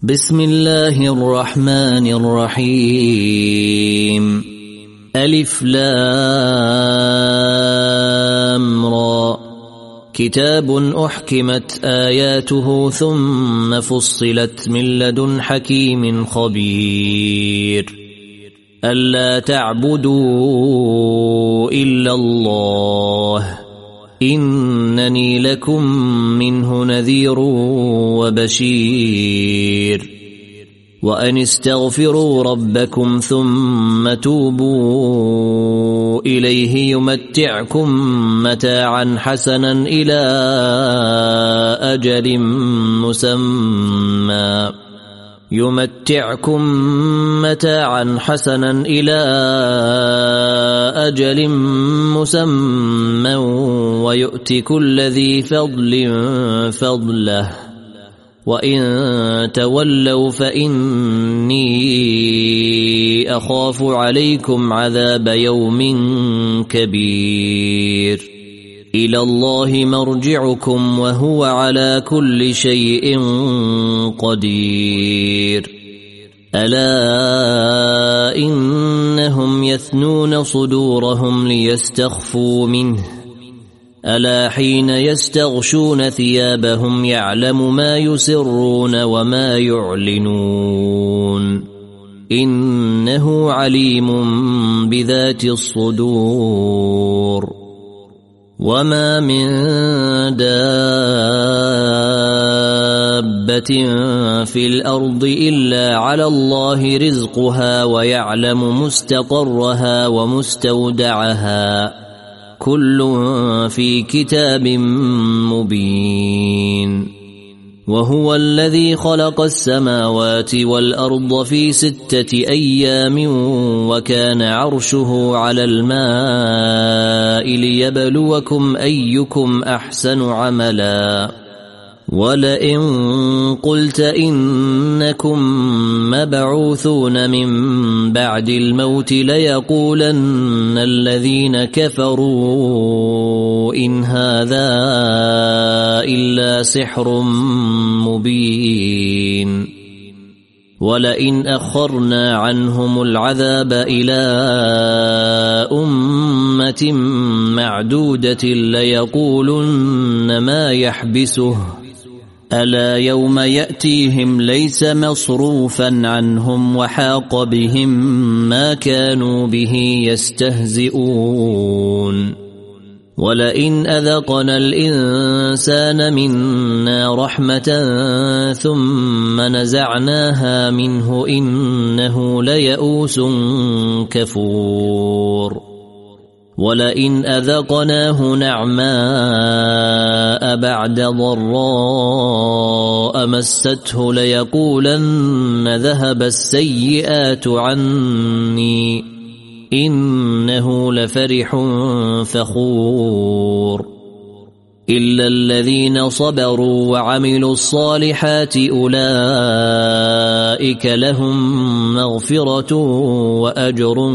بسم الله الرحمن الرحيم. ألف لام را. كتاب أحكمت آياته ثم فصلت من لدن حكيم خبير. ألا تعبدوا إلا الله إنني لكم منه نذير وبشير. وأن استغفروا ربكم ثم توبوا إليه يمتعكم متاعا حسنا إلى أجل مسمى ويؤت كل ذي فضل فضله وإن تولوا فإني أخاف عليكم عذاب يوم كبير. إلى الله مرجعكم وهو على كل شيء قدير. ألا إنهم يثنون صدورهم ليستخفوا منه ألا حين يستغشون ثيابهم يعلم ما يسرون وما يعلنون إنه عليم بذات الصدور. وما من دابة في الأرض إلا على الله رزقها ويعلم مستقرها ومستودعها كل في كتاب مبين. وهو الذي خلق السماوات والأرض في 6 أيام وكان عرشه على الماء ليبلوكم أيكم أحسن عملا. ولئن قلت إنكم مبعوثون من بعد الموت ليقولن الذين كفروا إن هذا إلا سحر مبين. ولئن أخرنا عنهم العذاب إلى أمة معدودة ليقولن ما يحبسه ألا يوم يأتيهم ليس مصروفا عنهم وحاق بهم ما كانوا به يستهزئون. ولئن أذقنا الإنسان منا رحمة ثم نزعناها منه إنه ليئوس كفور. ولئن أذقناه نعماء بعد ضراء مسته ليقولن ذهب السيئات عني إنه لفرح فخور. إلا الذين صبروا وعملوا الصالحات أولئك لهم مغفرة وأجر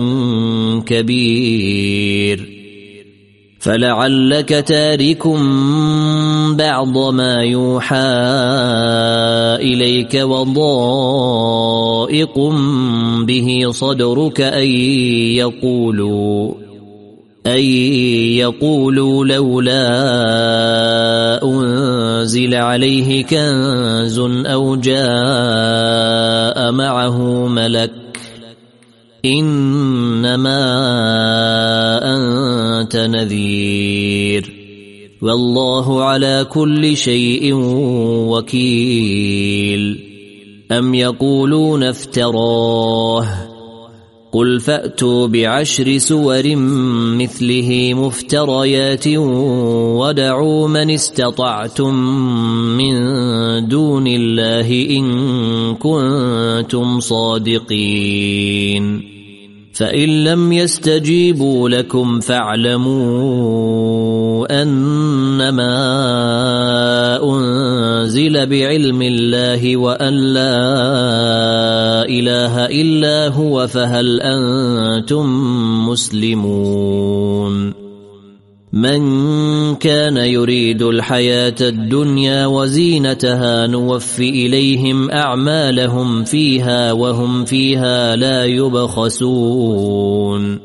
كبير. فلعلك تارك بعض ما يوحى إليك وضائق به صدرك أن يقولوا لولا أنزل عليه كنز أو جاء معه ملك إنما أنت نذير والله على كل شيء وكيل. أم يقولون افتراه قل فأتوا ب10 سور مثله مفتريات ودعوا من استطعتم من دون الله إن كنتم صادقين. فإن لم يستجيبوا لكم فاعلموا أنما أنزل بعلم الله وأن لا إله إلا هو فهل أنتم مسلمون. من كان يريد الحياة الدنيا وزينتها نوفي إليهم أعمالهم فيها وهم فيها لا يبخسون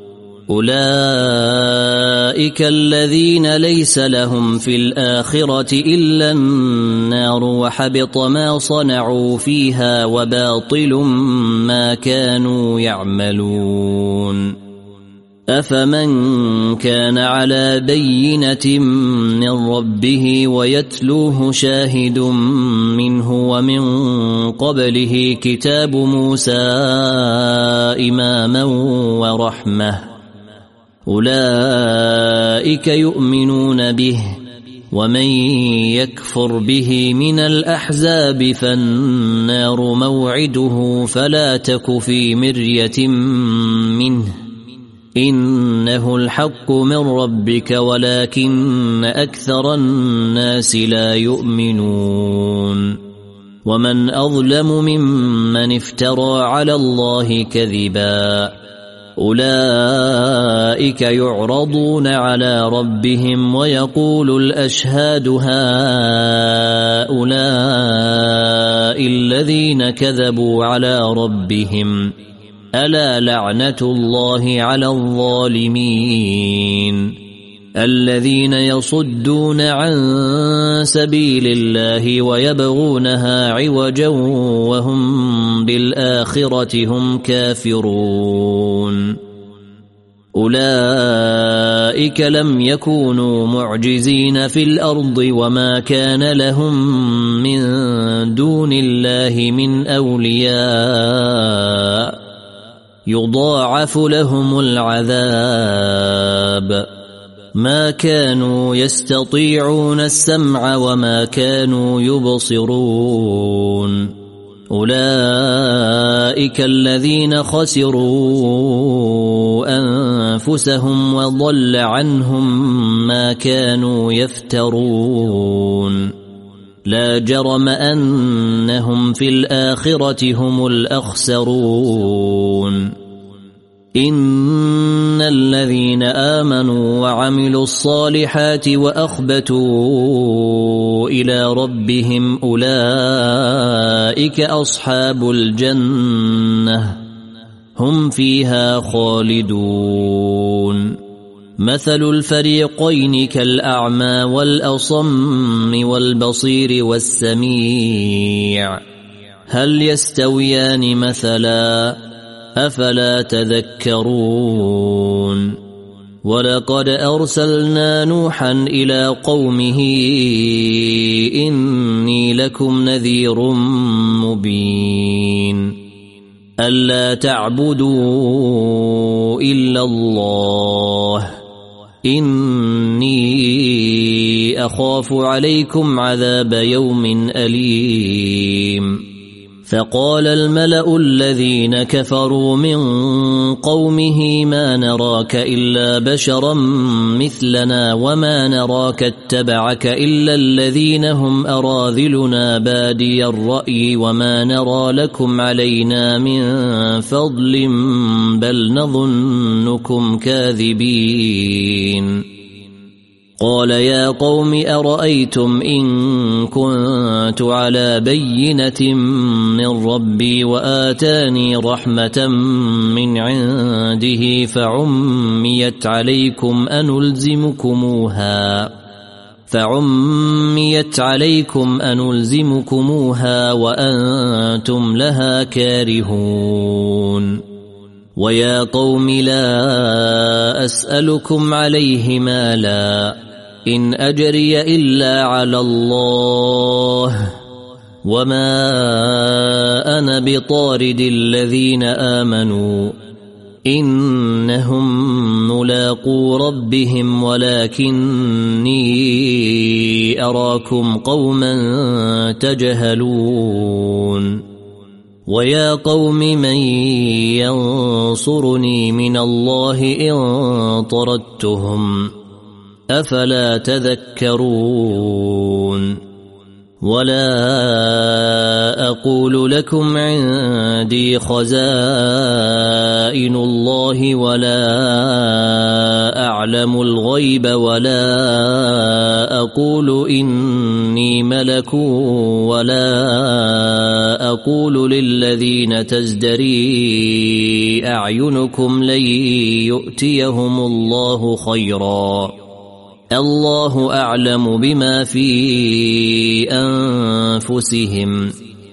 أولئك الذين ليس لهم في الآخرة إلا النار وحبط ما صنعوا فيها وباطل ما كانوا يعملون أفمن كان على بينة من ربه ويتلوه شاهد منه ومن قبله كتاب موسى إماما ورحمة أولئك يؤمنون به ومن يكفر به من الأحزاب فالنار موعده فلا تك في مرية منه إنه الحق من ربك ولكن أكثر الناس لا يؤمنون ومن أظلم ممن افترى على الله كذبا أولئك يعرضون على ربهم ويقول الأشهاد هؤلاء الذين كذبوا على ربهم ألا لعنة الله على الظالمين الذين يصدون عن سبيل الله ويبغونها عوجا وهم بالآخرة هم كافرون أولئك لم يكونوا معجزين في الأرض وما كان لهم من دون الله من أولياء يضاعف لهم العذاب ما كانوا يستطيعون السمع وما كانوا يبصرون أولئك الذين خسروا أنفسهم وضل عنهم ما كانوا يفترون لا جرم أنهم في الآخرة هم الأخسرون إن الذين آمنوا وعملوا الصالحات وأخبتوا إلى ربهم أولئك أصحاب الجنة هم فيها خالدون مثل الفريقين كالأعمى والأصم والبصير والسميع هل يستويان مثلا أفلا تذكرون ولقد أرسلنا نوحا إلى قومه إني لكم نذير مبين ألا تعبدوا إلا الله إني أخاف عليكم عذاب يوم أليم فقال الملأ الذين كفروا من قومه ما نراك إلا بشرا مثلنا وما نراك اتبعك إلا الذين هم أراذلنا بادي الرأي وما نرى لكم علينا من فضل بل نظنكم كاذبين قال يا قوم أرأيتم إن كنت على بينة من ربي وآتاني رحمة من عنده فعميت عليكم أنلزمكموها وأنتم لها كارهون ويا قوم لا أسألكم عليه مالا إن أجري إلا على الله وما أنا بطارد الذين آمنوا إنهم ملاقو ربهم ولكني أراكم قوما تجهلون ويا قوم من ينصرني من الله إن طردتهم أفلا تذكرون ولا أقول لكم عندي خزائن الله ولا أعلم الغيب ولا أقول إني ملك ولا أقول للذين تزدري أعينكم لن يؤتيهم الله خيرا الله أعلم بما في أنفسهم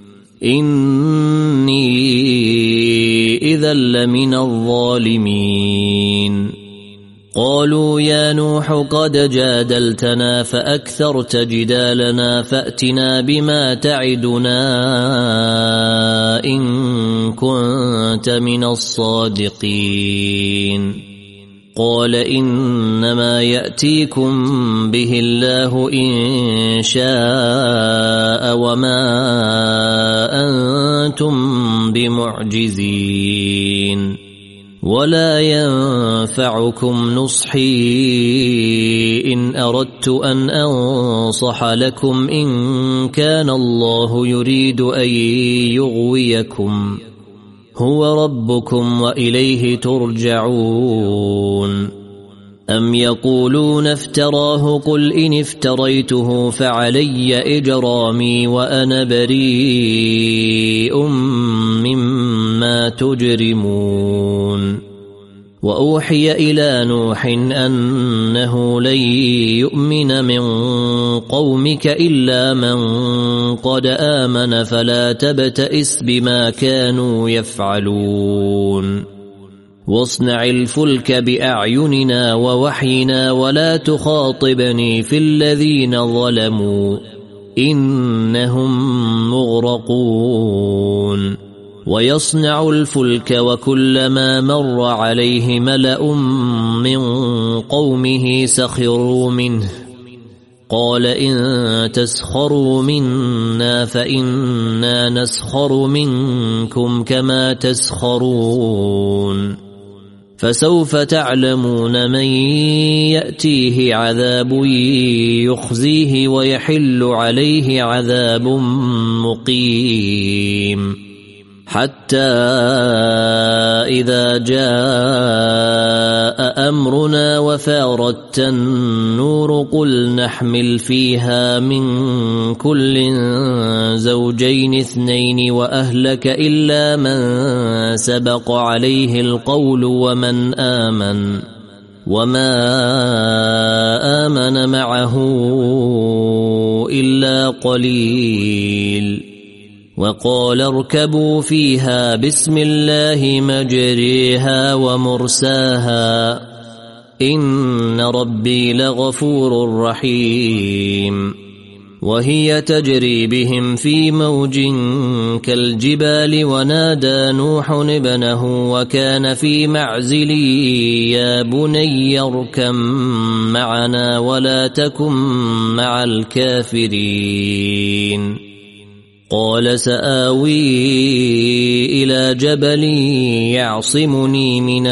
إني إذا لمن الظالمين قالوا يا نوح قد جادلتنا فأكثرت جدالنا فأتنا بما تعدنا إن كنت من الصادقين قال إنما يأتيكم به الله إن شاء وما أنتم بمعجزين ولا ينفعكم نصحي إن أردت أن أنصح لكم إن كان الله يريد أن يغويكم هو ربكم وإليه ترجعون أم يقولون افتراه قل إن افتريته فعلي إجرامي وأنا بريء مما تجرمون وأوحي إلى نوح أنه لن يؤمن من قومك إلا من قد آمن فلا تبتئس بما كانوا يفعلون واصنع الفلك بأعيننا ووحينا ولا تخاطبني في الذين ظلموا إنهم مغرقون ويصنع الفلك وكلما مر عليه ملأ من قومه سخروا منه قال إن تسخروا منا فإنا نسخر منكم كما تسخرون فسوف تعلمون من يأتيه عذاب يخزيه ويحل عليه عذاب مقيم حتى إذا جاء أمرنا وفارت النور قل نحمل فيها من كل زوجين اثنين وأهلك إلا من سبق عليه القول وما آمن معه إلا قليل وقال اركبوا فيها بسم الله مجريها ومرساها إن ربي لغفور رحيم وهي تجري بهم في موج كالجبال ونادى نوح ابنه وكان في معزل يا بني اركب معنا ولا تكن مع الكافرين قال سآوي إلى جبل يعصمني من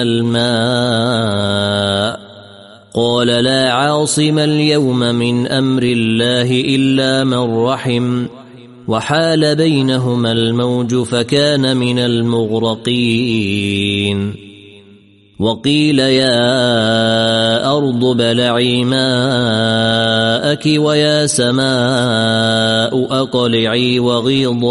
الماء قال لا عاصم اليوم من أمر الله إلا من رحم وحال بينهما الموج فكان من المغرقين وقيل يا أرض بلعي ماءك ويا سماء أقلعي وغيض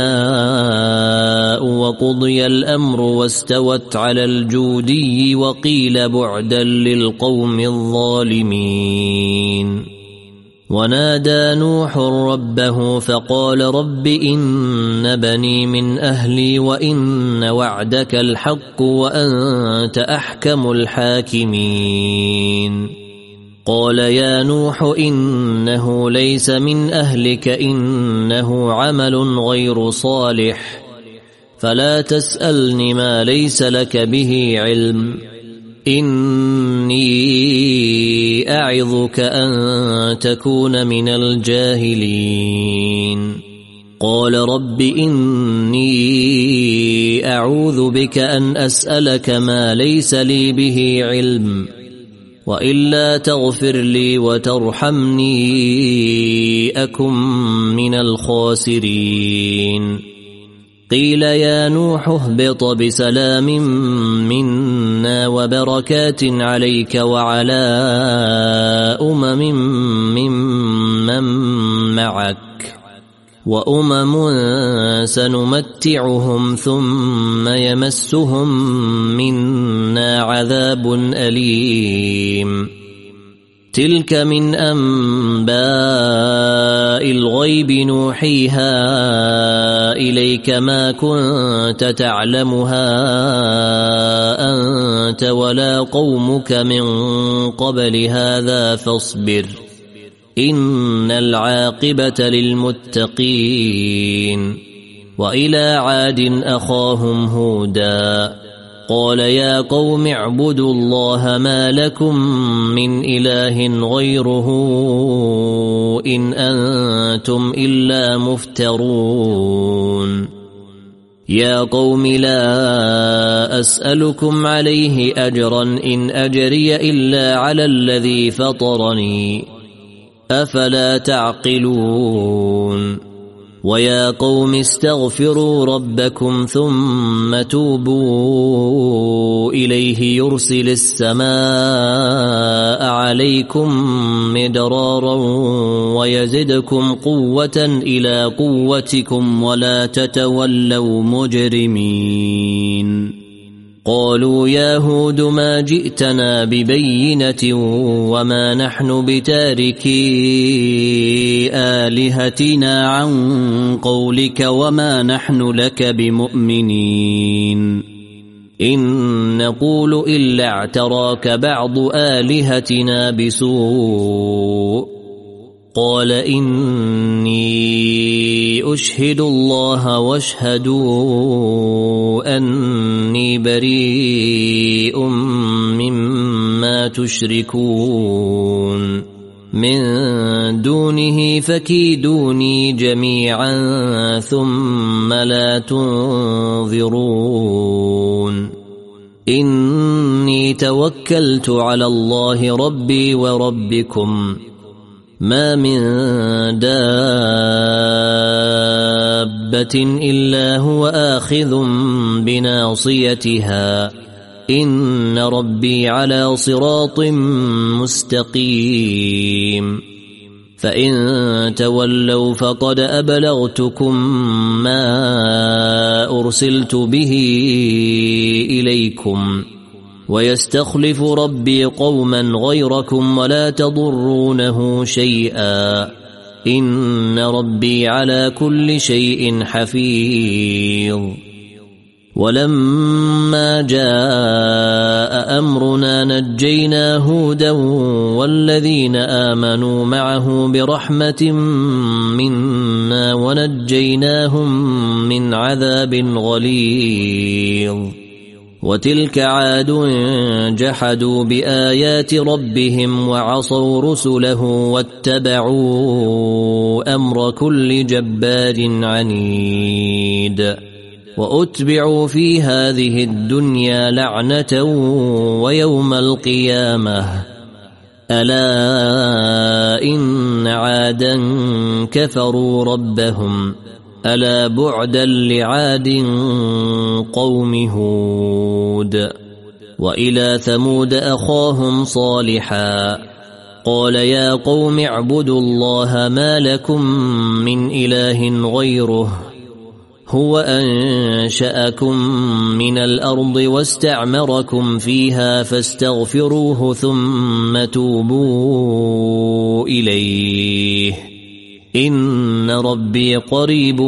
الماء وقضي الأمر واستوت على الجودي وقيل بعدا للقوم الظالمين ونادى نوح ربه فقال رب إن بني من أهلي وإن وعدك الحق وأنت أحكم الحاكمين قال يا نوح إنه ليس من أهلك إنه عمل غير صالح فلا تسألني ما ليس لك به علم إني أعظك أن تكون من الجاهلين قال رب إني أعوذ بك أن أسألك ما ليس لي به علم وإلا تغفر لي وترحمني أكن من الخاسرين قيل يا نوح اهبط بسلام منا وبركات عليك وعلى ممن معك وأمم سنمتعهم ثم يمسهم منا عذاب أليم تلك من أنباء الغيب نوحيها إليك ما كنت تعلمها أنت ولا قومك من قبل هذا فاصبر إن العاقبة للمتقين وإلى عاد أخاهم هودا قال يا قوم اعبدوا الله ما لكم من إله غيره إن أنتم إلا مفترون يا قوم لا أسألكم عليه أجرا إن أجري إلا على الذي فطرني أفلا تعقلون ويا قوم استغفروا ربكم ثم توبوا إليه يرسل السماء عليكم مدرارا ويزدكم قوة إلى قوتكم ولا تتولوا مجرمين قالوا يا هود ما جئتنا ببينة وما نحن بتاركي آلهتنا عن قولك وما نحن لك بمؤمنين إن نقول إلا اعتراك بعض آلهتنا بسوء قال إني أشهد الله واشهدوا أني بريء مما تشركون من دونه فكيدوني جميعا ثم لا تنظرون إني توكلت على الله ربي وربكم ما من دابة إلا هو آخذ بناصيتها إن ربي على صراط مستقيم فإن تولوا فقد أبلغتكم ما أرسلت به إليكم ويستخلف ربي قوما غيركم ولا تضرونه شيئا إن ربي على كل شيء حفيظ ولما جاء أمرنا نجينا هودا والذين آمنوا معه برحمة منا ونجيناهم من عذاب غليظ وتلك عاد جحدوا بآيات ربهم وعصوا رسله واتبعوا أمر كل جبار عنيد وأتبعوا في هذه الدنيا لعنة ويوم القيامة ألا إن عادا كفروا ربهم ألا بعدا لعاد قوم هود وإلى ثمود أخاهم صالحا قال يا قوم اعبدوا الله ما لكم من إله غيره هو أنشأكم من الأرض واستعمركم فيها فاستغفروه ثم توبوا إليه إن ربي قريب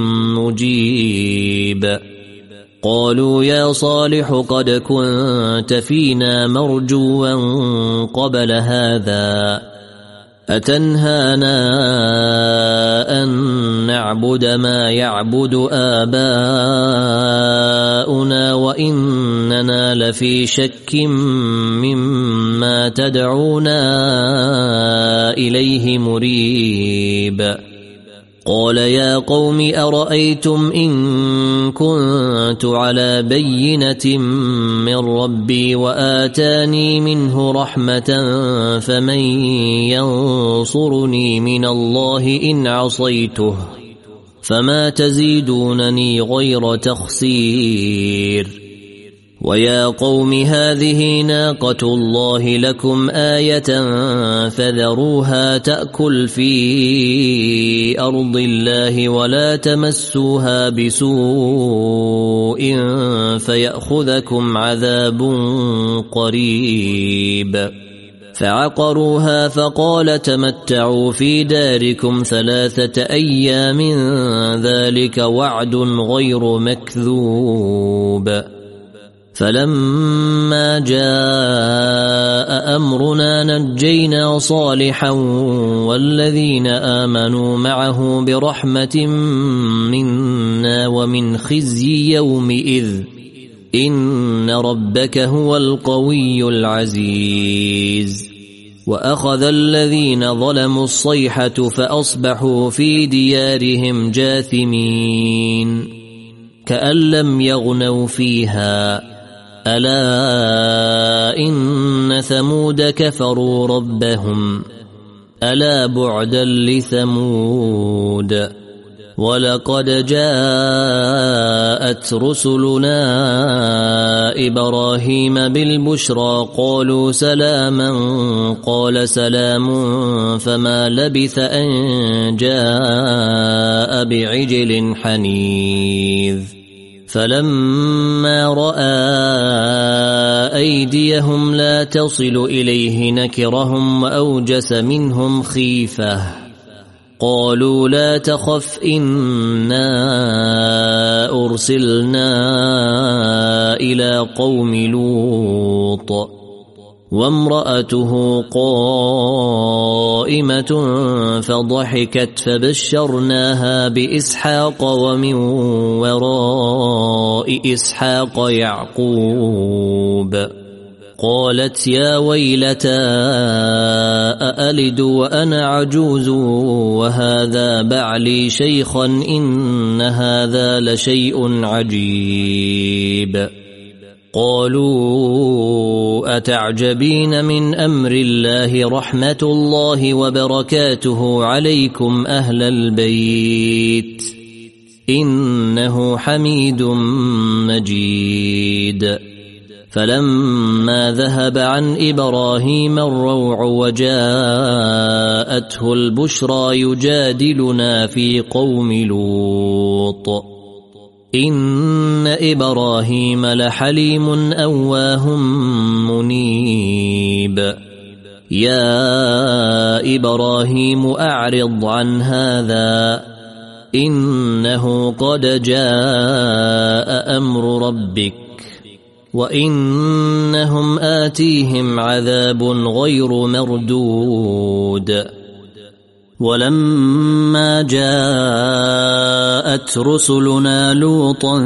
مجيب قالوا يا صالح قد كنت فينا مرجوا قبل هذا أتنهانا أن نعبد ما يعبد آباؤنا وإننا لفي شك مما تدعونا إليه مريب قال يا قوم أرأيتم إن كنت على بينة من ربي وآتاني منه رحمة فمن ينصرني من الله إن عصيته فما تزيدونني غير تخسير ويا قوم هذه ناقة الله لكم آية فذروها تأكل في أرض الله ولا تمسوها بسوء فيأخذكم عذاب قريب فعقروها فقال تمتعوا في داركم 3 أيام ذلك وعد غير مكذوب فلما جاء أمرنا نجينا صالحا والذين آمنوا معه برحمة منا ومن خزي يومئذ إن ربك هو القوي العزيز وأخذ الذين ظلموا الصيحة فأصبحوا في ديارهم جاثمين كأن لم يغنوا فيها ألا إن ثمود كفروا ربهم ألا بعدا لثمود ولقد جاءت رسلنا إبراهيم بالبشرى قالوا سلاما قال سلام فما لبث أن جاء بعجل حنيذ فلما رأى أيديهم لا تصل إليه نكرهم وأوجس منهم خيفة قالوا لا تخف إنا أرسلنا إلى قوم لوط وامرأته قائمة فضحكت فبشرناها بإسحاق ومن وراء إسحاق يعقوب قالت يا ويلتى أألد وأنا عجوز وهذا بعلي شيخا إن هذا لشيء عجيب قالوا أتعجبين من أمر الله رحمة الله وبركاته عليكم أهل البيت إنه حميد مجيد فلما ذهب عن إبراهيم الروع وجاءته البشرى يجادلنا في قوم لوط إن إبراهيم لحليم أواه منيب يا إبراهيم أعرض عن هذا إنه قد جاء أمر ربك وإنهم آتيهم عذاب غير مردود ولما جاءت رسلنا لوطا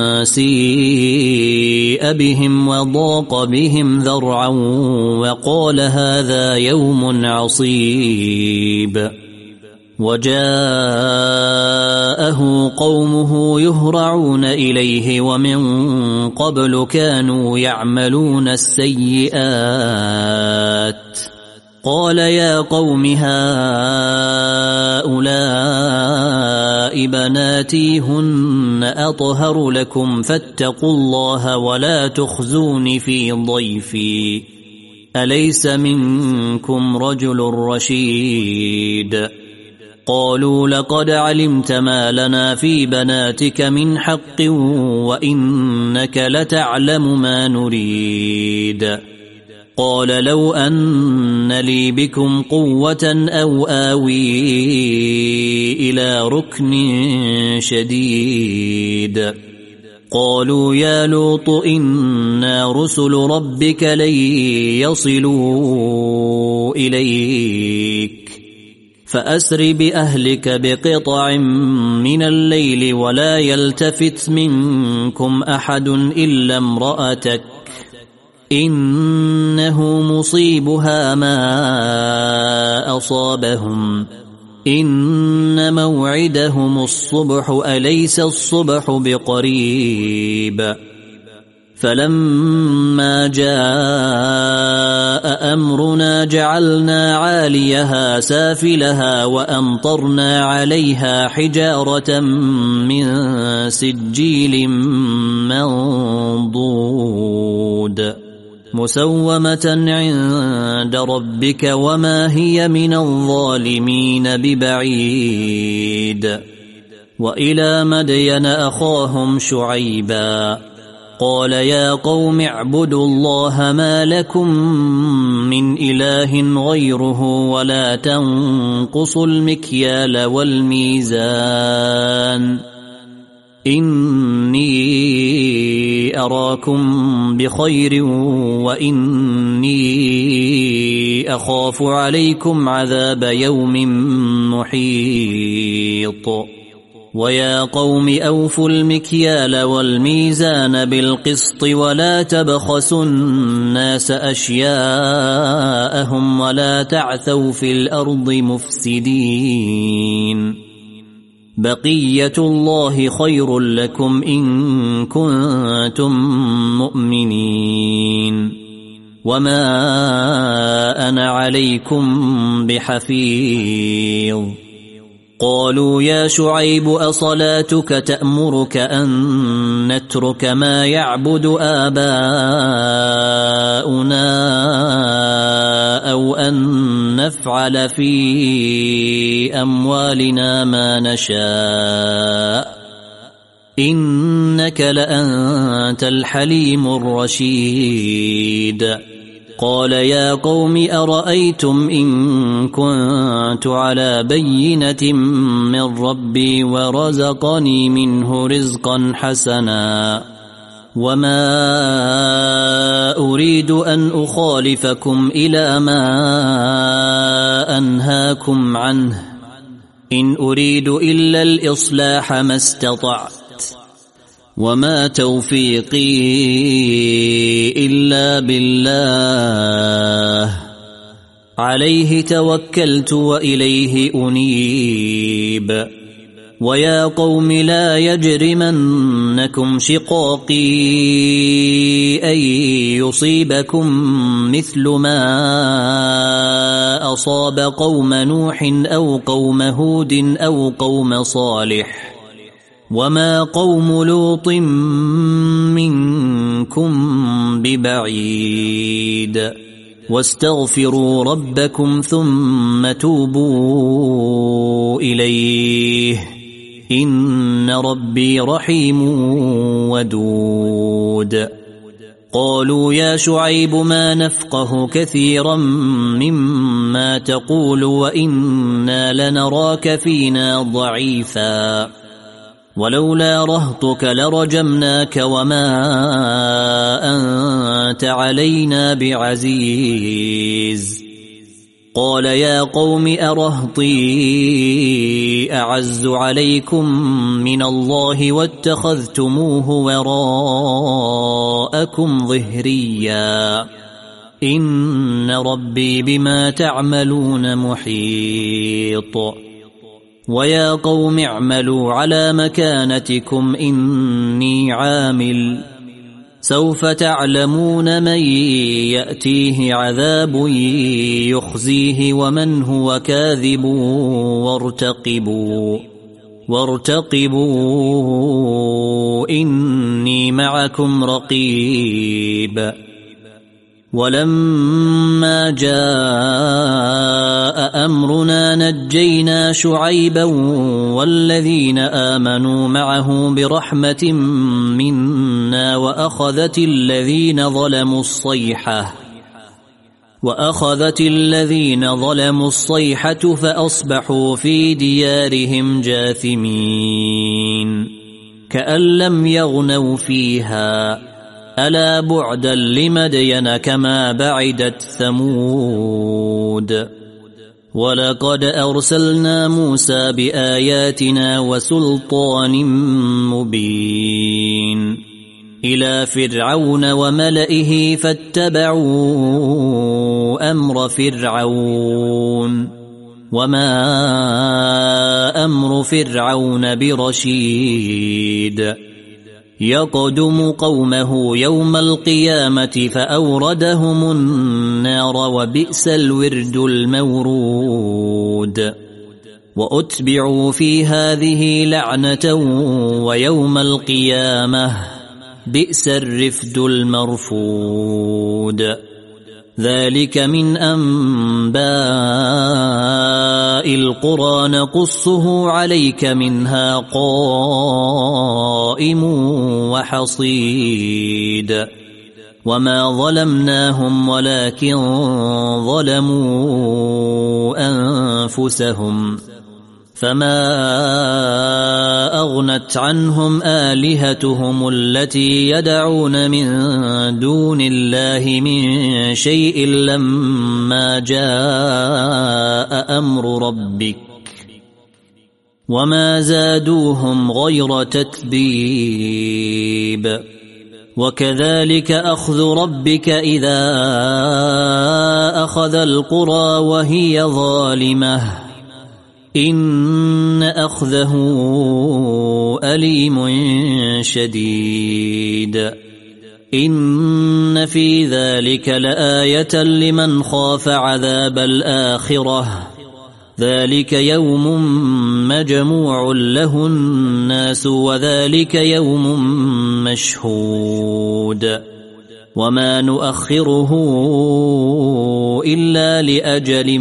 سيء بهم وضاق بهم ذرعا وقال هذا يوم عصيب وجاءه قومه يهرعون إليه ومن قبل كانوا يعملون السيئات قال يا قوم هؤلاء بناتي هن أطهر لكم فاتقوا الله ولا تخزون في ضيفي أليس منكم رجل رشيد قالوا لقد علمت ما لنا في بناتك من حق وإنك لتعلم ما نريد قال لو أن لي بكم قوة أو آوي إلى ركن شديد قالوا يا لوط إنا رسل ربك لن يصلوا إليك فأسر بأهلك بقطع من الليل ولا يلتفت منكم أحد إلا امرأتك إنه مصيبها ما أصابهم إن موعدهم الصبح أليس الصبح بقريب فلما جاء أمرنا جعلنا عاليها سافلها وأمطرنا عليها حجارة من سجيل منضود مسومة عند ربك وما هي من الظالمين ببعيد وإلى مدين أخاهم شعيبا قال يا قوم اعبدوا الله ما لكم من إله غيره ولا تنقصوا المكيال والميزان إني أراكم بخير وإني أخاف عليكم عذاب يوم محيط ويا قوم أوفوا المكيال والميزان بالقسط ولا تبخسوا الناس أشياءهم ولا تعثوا في الأرض مفسدين بقية الله خير لكم إن كنتم مؤمنين وما أنا عليكم بحفيظ قالوا يا شعيب أصلاتك تأمرك أن نترك ما يعبد آباؤنا أو أن نفعل في أموالنا ما نشاء إنك لأنت الحليم الرشيد قال يا قوم أرأيتم إن كنت على بينة من ربي ورزقني منه رزقا حسنا وما أريد أن أخالفكم إلى ما أنهاكم عنه إن أريد إلا الإصلاح ما استطعت وما توفيقي إلا بالله عليه توكلت وإليه أنيب ويا قوم لا يجرمنكم شقاقي أن يصيبكم مثل ما أصاب قوم نوح أو قوم هود أو قوم صالح وما قوم لوط منكم ببعيد واستغفروا ربكم ثم توبوا إليه إن ربي رحيم ودود قالوا يا شعيب ما نفقه كثيرا مما تقول وإنا لنراك فينا ضعيفا ولولا رهطك لرجمناك وما أنت علينا بعزيز قال يا قوم أرهطي أعز عليكم من الله واتخذتموه وراءكم ظهريا إن ربي بما تعملون محيط ويا قوم اعملوا على مكانتكم إني عامل سوف تعلمون من يأتيه عذاب يخزيه ومن هو كاذب وارتقبوا إني معكم رقيب ولما جاء أمرنا نجينا شعيبا والذين آمنوا معه برحمة منا وأخذت الذين ظلموا الصيحة فأصبحوا في ديارهم جاثمين كأن لم يغنوا فيها ألا بعدا لمدين كما بعدت ثمود ولقد أرسلنا موسى بآياتنا وسلطان مبين إلى فرعون وملئه فاتبعوا أمر فرعون وما أمر فرعون برشيد يقدم قومه يوم القيامة فأوردهم النار وبئس الورد المورود وأتبعوا في هذه لعنة ويوم القيامة بئس الرفد المرفود ذلك من أنباء القرى نقصه عليك منها قائم وحصيد وما ظلمناهم ولكن ظلموا أنفسهم فما أغنت عنهم آلهتهم التي يدعون من دون الله من شيء لما جاء أمر ربك وما زادوهم غير تتبيب وكذلك أخذ ربك إذا أخذ القرى وهي ظالمة إن أخذه أليم شديد إن في ذلك لآية لمن خاف عذاب الآخرة ذلك يوم مجموع له الناس وذلك يوم مشهود وما نؤخره إلا لأجل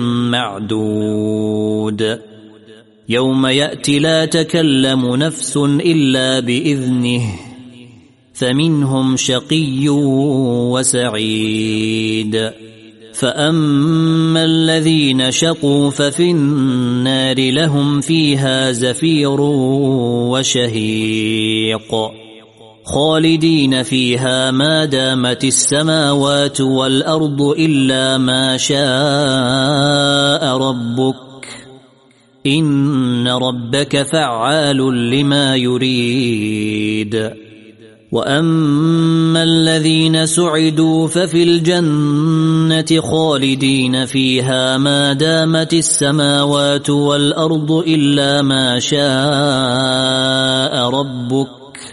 معدود يوم يأتي لا تكلم نفس إلا بإذنه فمنهم شقي وسعيد فأما الذين شقوا ففي النار لهم فيها زفير وشهيق خالدين فيها ما دامت السماوات والأرض إلا ما شاء ربك إن ربك فعال لما يريد وأما الذين سعدوا ففي الجنة خالدين فيها ما دامت السماوات والأرض إلا ما شاء ربك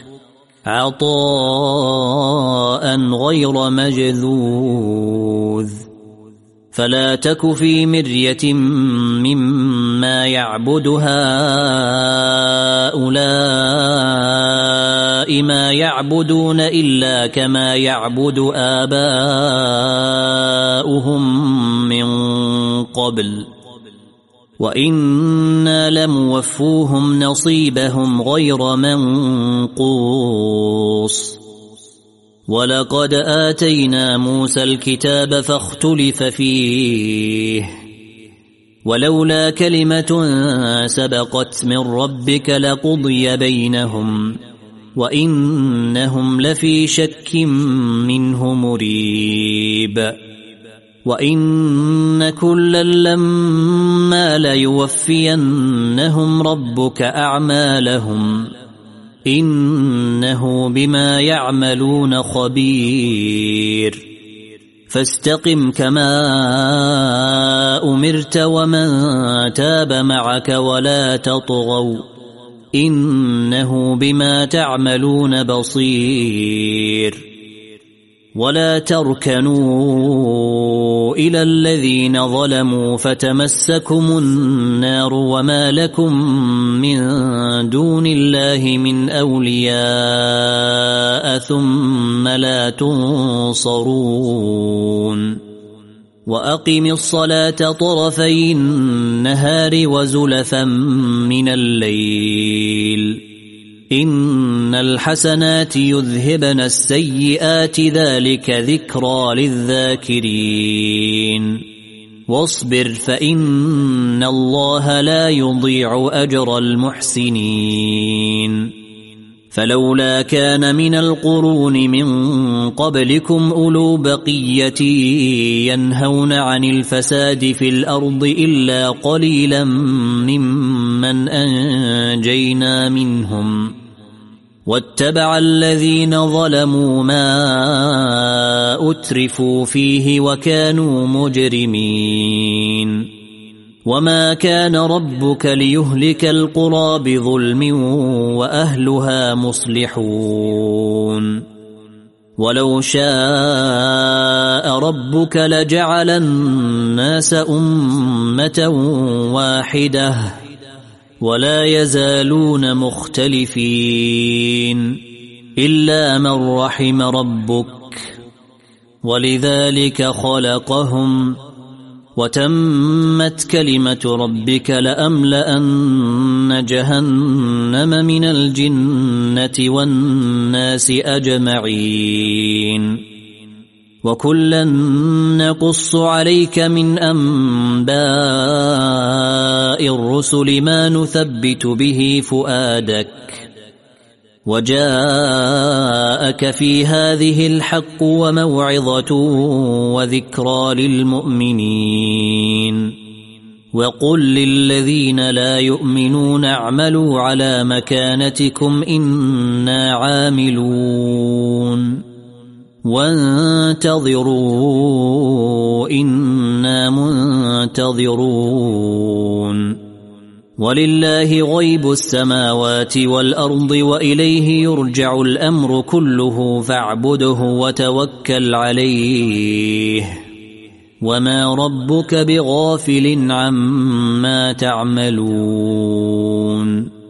عطاء غير مجذوذ فلا تك في مرية مما يعبد هؤلاء ما يعبدون إلا كما يعبد آباؤهم من قبل وإنا لموفوهم نصيبهم غير منقوص ولقد آتينا موسى الكتاب فاختلف فيه ولولا كلمة سبقت من ربك لقضي بينهم وإنهم لفي شك منه مريب وإن كلا لما ليوفينهم ربك أعمالهم إنه بما يعملون خبير فاستقم كما أمرت ومن تاب معك ولا تطغوا إنه بما تعملون بصير ولا تركنوا إلى الذين ظلموا فتمسكم النار وما لكم من دون الله من أولياء ثم لا تنصرون وأقم الصلاة طرفي النهار وزلفا من الليل إن الحسنات يذهبن السيئات ذلك ذكرى للذاكرين واصبر فإن الله لا يضيع أجر المحسنين فلولا كان من القرون من قبلكم أولو بقية ينهون عن الفساد في الأرض إلا قليلا ممن أنجينا منهم واتبع الذين ظلموا ما أترفوا فيه وكانوا مجرمين وما كان ربك ليهلك القرى بظلم وأهلها مصلحون ولو شاء ربك لجعل الناس أمة واحدة ولا يزالون مختلفين إلا من رحم ربك ولذلك خلقهم وتمت كلمة ربك لأملأن جهنم من الجنة والناس أجمعين وكلا نقص عليك من أنباء الرسل ما نثبت به فؤادك وجاءك في هذه الحق وموعظة وذكرى للمؤمنين وقل للذين لا يؤمنون اعملوا على مكانتكم إنا عاملون وانتظروا إنا منتظرون ولله غيب السماوات والأرض وإليه يرجع الأمر كله فاعبده وتوكل عليه وما ربك بغافل عما تعملون